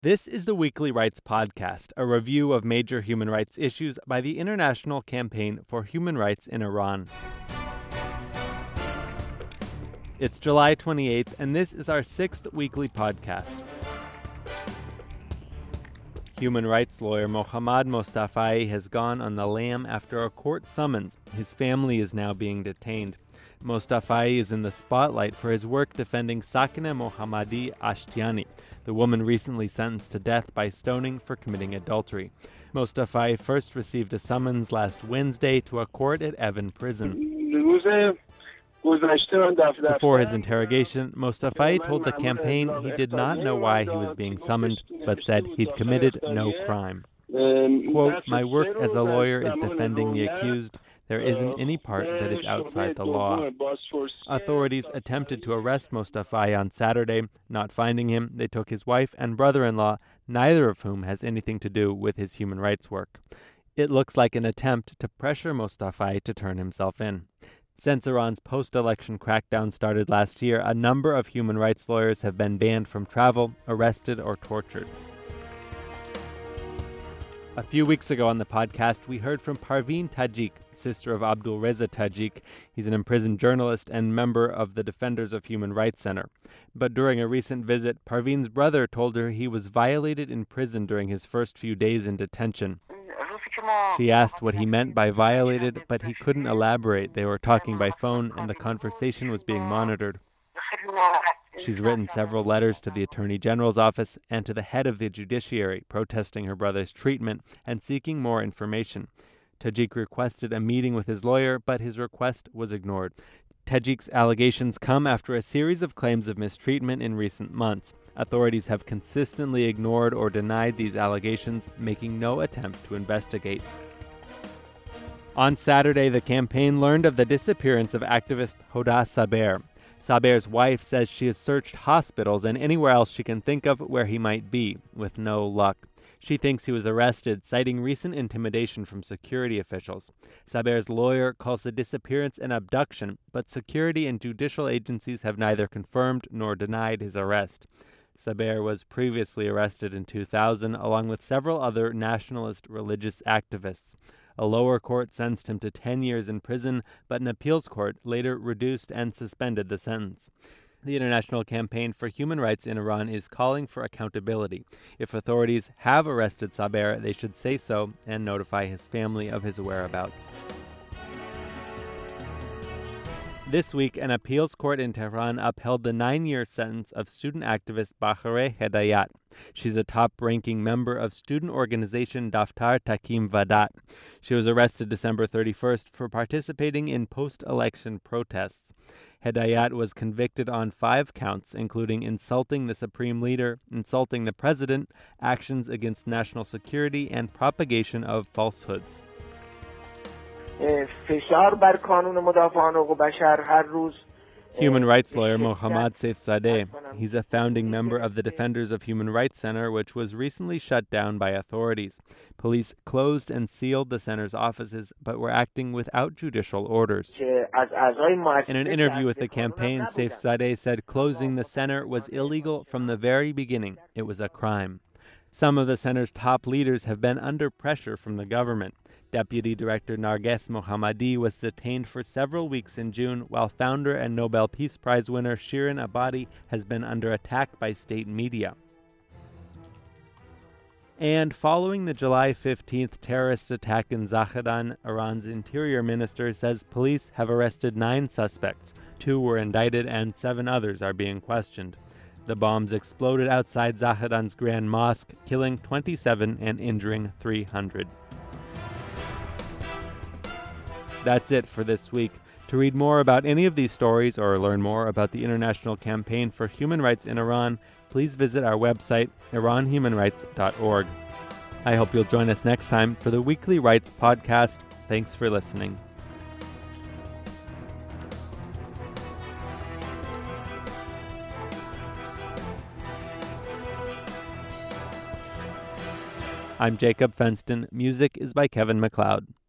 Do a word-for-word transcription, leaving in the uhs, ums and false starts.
This is the Weekly Rights Podcast, a review of major human rights issues by the International Campaign for Human Rights in Iran. It's July twenty-eighth, and this is our sixth weekly podcast. Human rights lawyer Mohammad Mostafai has gone on the lam after a court summons. His family is now being detained. Mostafai is in the spotlight for his work defending Sakineh Mohammadi Ashtiani, the woman recently sentenced to death by stoning for committing adultery. Mostafai first received a summons last Wednesday to a court at Evin Prison. Before his interrogation, Mostafai told the campaign he did not know why he was being summoned, but said he'd committed no crime. Quote, "My work as a lawyer is defending the accused. There isn't any part that is outside the law." Authorities attempted to arrest Mostafai on Saturday. Not finding him, they took his wife and brother-in-law, neither of whom has anything to do with his human rights work. It looks like an attempt to pressure Mostafai to turn himself in. Since Iran's post-election crackdown started last year, a number of human rights lawyers have been banned from travel, arrested, or tortured. A few weeks ago on the podcast, we heard from Parveen Tajik, sister of Abdul Reza Tajik. He's an imprisoned journalist and member of the Defenders of Human Rights Center. But during a recent visit, Parveen's brother told her he was violated in prison during his first few days in detention. She asked what he meant by violated, but he couldn't elaborate. They were talking by phone, and the conversation was being monitored. She's written several letters to the Attorney General's office and to the head of the judiciary, protesting her brother's treatment and seeking more information. Tajik requested a meeting with his lawyer, but his request was ignored. Tajik's allegations come after a series of claims of mistreatment in recent months. Authorities have consistently ignored or denied these allegations, making no attempt to investigate. On Saturday, the campaign learned of the disappearance of activist Hoda Saber. Saber's wife says she has searched hospitals and anywhere else she can think of where he might be, with no luck. She thinks he was arrested, citing recent intimidation from security officials. Saber's lawyer calls the disappearance an abduction, but security and judicial agencies have neither confirmed nor denied his arrest. Saber was previously arrested in two thousand, along with several other nationalist religious activists. A lower court sentenced him to ten years in prison, but an appeals court later reduced and suspended the sentence. The International Campaign for Human Rights in Iran is calling for accountability. If authorities have arrested Saber, they should say so and notify his family of his whereabouts. This week, an appeals court in Tehran upheld the nine-year sentence of student activist Bahareh Hedayat. She's a top-ranking member of student organization Daftar Takim Vadat. She was arrested December thirty-first for participating in post-election protests. Hedayat was convicted on five counts, including insulting the supreme leader, insulting the president, actions against national security, and propagation of falsehoods. Human rights lawyer Mohammad Saifzadeh. He's a founding member of the Defenders of Human Rights Center, which was recently shut down by authorities. Police closed and sealed the center's offices, but were acting without judicial orders. In an interview with the campaign, Saifzadeh said closing the center was illegal from the very beginning. It was a crime. Some of the center's top leaders have been under pressure from the government. Deputy Director Narges Mohammadi was detained for several weeks in June, while founder and Nobel Peace Prize winner Shirin Ebadi has been under attack by state media. And following the July fifteenth terrorist attack in Zakhedan, Iran's interior minister says police have arrested nine suspects. Two were indicted and seven others are being questioned. The bombs exploded outside Zakhedan's Grand Mosque, killing twenty-seven and injuring three hundred. That's it for this week. To read more about any of these stories or learn more about the International Campaign for Human Rights in Iran, please visit our website, iran human rights dot org. I hope you'll join us next time for the Weekly Rights Podcast. Thanks for listening. I'm Jacob Fenston. Music is by Kevin MacLeod.